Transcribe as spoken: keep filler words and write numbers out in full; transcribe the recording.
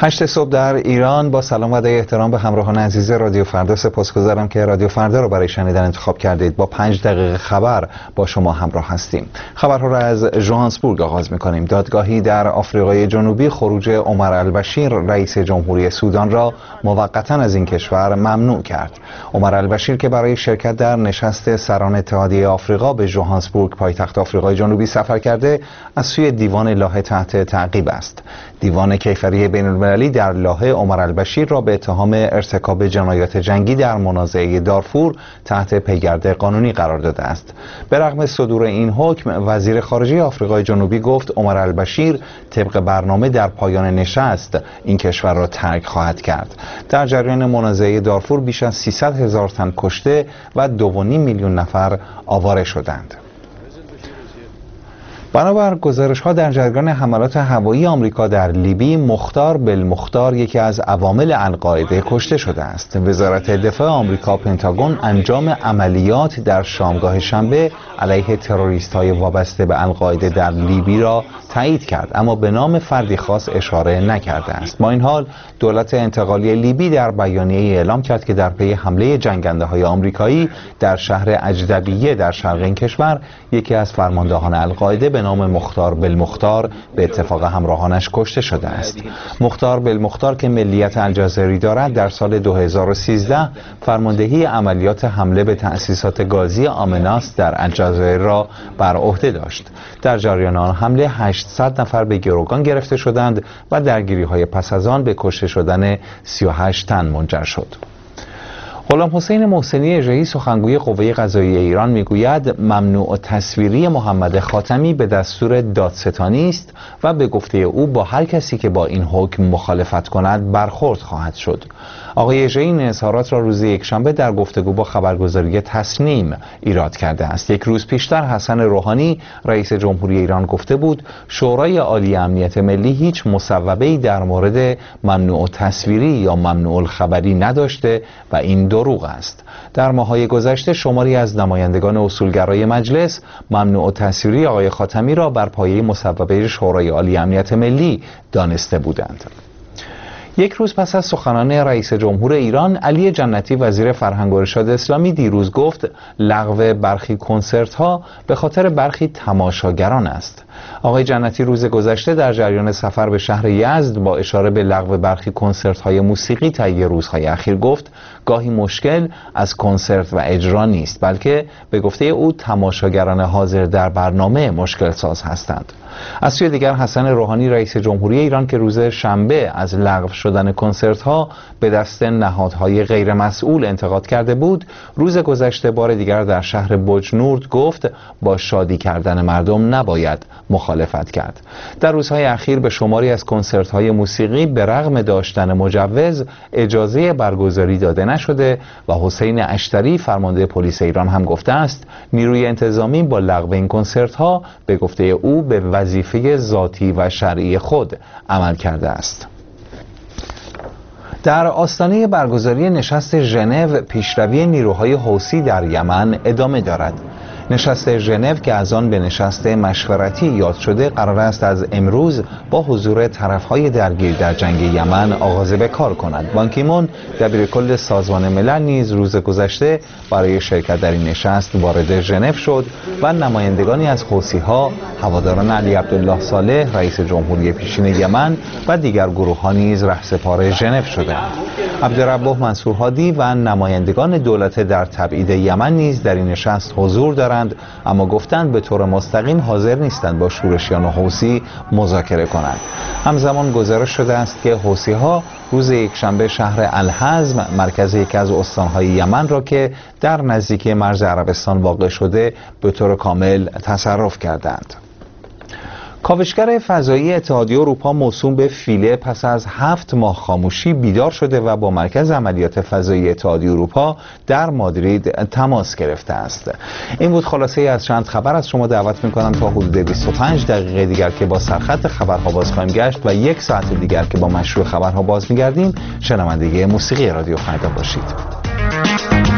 هشت صبح در ایران. با سلام و ادای احترام به همراهان عزیز رادیو فردا، سپاسگزارم که رادیو فردا رو برای شنیدن انتخاب کردید. با پنج دقیقه خبر با شما همراه هستیم. خبرها را از ژوهانسبورگ آغاز می‌کنیم. دادگاهی در آفریقای جنوبی خروج عمر البشیر رئیس جمهوری سودان را موقتا از این کشور ممنوع کرد. عمر البشیر که برای شرکت در نشست سران اتحادیه آفریقا به ژوهانسبورگ پایتخت آفریقای جنوبی سفر کرده، از سوی دیوان لاهه تحت تعقیب است. دیوان کیفری بین المللی در لاهه عمر البشیر را به اتهام ارتکاب جنایات جنگی در منازعه دارفور تحت پیگرد قانونی قرار داده است. به رغم صدور این حکم، وزیر خارجه آفریقای جنوبی گفت عمر البشیر طبق برنامه در پایان نشست این کشور را ترک خواهد کرد. در جریان منازعه دارفور بیش از سیصد هزار تن کشته و دو و نیم میلیون نفر آواره شدند. بنابر گزارش‌ها در جریان حملات هوایی آمریکا در لیبی، مختار بالمختار یکی از عوامل القاعده کشته شده است. وزارت دفاع آمریکا پنتاگون انجام عملیات در شامگاه شنبه علیه تروریست‌های وابسته به القاعده در لیبی را تایید کرد، اما به نام فردی خاص اشاره نکرده است. با این حال دولت انتقالی لیبی در بیانیه‌ای اعلام کرد که در پی حمله جنگنده‌های آمریکایی در شهر اجدبیه در شرق این کشور، یکی از فرماندهان القاعده به نام مختار بالمختار به اتفاق همراهانش کشته شده است. مختار بالمختار که ملیت الجزایری دارد، در سال دو هزار و سیزده فرماندهی عملیات حمله به تأسیسات گازی آمناس در الجزایر را بر عهده داشت. در جریان آن حمله هشتصد نفر به گروگان گرفته شدند و درگیری‌های پس از آن به کشته شدن سی و هشت تن منجر شد. غلام حسین محسنی اژه‌ای سخنگوی قوه قضاییه ایران میگوید ممنوع تصویری محمد خاتمی به دستور دادستانی است و به گفته او با هر کسی که با این حکم مخالفت کند برخورد خواهد شد. آقای اژه‌ای این اظهارات را روز یکشنبه در گفتگو با خبرگزاری تسنیم ایراد کرده است. یک روز پیشتر حسن روحانی رئیس جمهوری ایران گفته بود شورای عالی امنیت ملی هیچ مصوبه‌ای در مورد ممنوع تصویری یا ممنوع الخبری نداشته و این دروغ است. در ماه‌های گذشته شماری از نمایندگان اصولگرای مجلس ممنوع تصویری آقای خاتمی را بر پایه مصوبه شورای عالی امنیت ملی دانسته بودند. یک روز پس از سخنان رئیس جمهور ایران، علی جنتی وزیر فرهنگ و ارشاد اسلامی دیروز گفت لغو برخی کنسرت ها به خاطر برخی تماشاگران است. آقای جنتی روز گذشته در جریان سفر به شهر یزد با اشاره به لغو برخی کنسرت های موسیقی طی روزهای اخیر گفت گاهی مشکل از کنسرت و اجرا نیست، بلکه به گفته او تماشاگران حاضر در برنامه مشکل ساز هستند. از سوی دیگر حسن روحانی رئیس جمهوری ایران که روز شنبه از لغو شدن کنسرت ها به دست نهادهای غیر مسئول انتقاد کرده بود، روز گذشته بار دیگر در شهر بجنورد گفت با شادی کردن مردم نباید مخالفت کرد. در روزهای اخیر به شماری از کنسرت های موسیقی به رغم داشتن مجوز اجازه برگزاری داده نشده و حسین اشتری فرمانده پلیس ایران هم گفته است نیروی انتظامی با لغو این کنسرت ها به گفته او به وظیفه ذاتی و شرعی خود عمل کرده است. در آستانه برگزاری نشست ژنو، پیشروی نیروهای حوثی در یمن ادامه دارد. نشست ژنو که از آن به نشست مشورتی یاد شده، قرار است از امروز با حضور طرفهای درگیر در جنگ یمن آغاز به کار کند. بان کی مون دبیرکل سازمان ملل نیز روز گذشته برای شرکت در این نشست وارد ژنو شد و نمایندگانی از حوثی‌ها، هواداران علی عبدالله صالح رئیس جمهوری پیشین یمن و دیگر گروه‌ها نیز رهسپار ژنو شدند. عبدالربه منصور هادی و نمایندگان دولت در تبعید یمن نیز در این نشست حضور دارند، اما گفتند به طور مستقیم حاضر نیستند با شورشیان و حوثی مذاکره کنند. همزمان گزارش شده است که حوثی‌ها روز یکشنبه شهر الحزم، مرکز یکی از استان‌های یمن را که در نزدیکی مرز عربستان واقع شده، به طور کامل تصرف کردند. کاوشگر فضایی اتحادیه اروپا موسوم به فیله پس از هفت ماه خاموشی بیدار شده و با مرکز عملیات فضایی اتحادیه اروپا در مادرید تماس گرفته است. این بود خلاصه از چند خبر. از شما دعوت می‌کنم تا حدود بیست و پنج دقیقه دیگر که با سرخط خبرها باز خواهیم گشت و یک ساعت دیگر که با مشروع خبرها باز می‌گردیم شنونده موسیقی رادیو فردا باشید.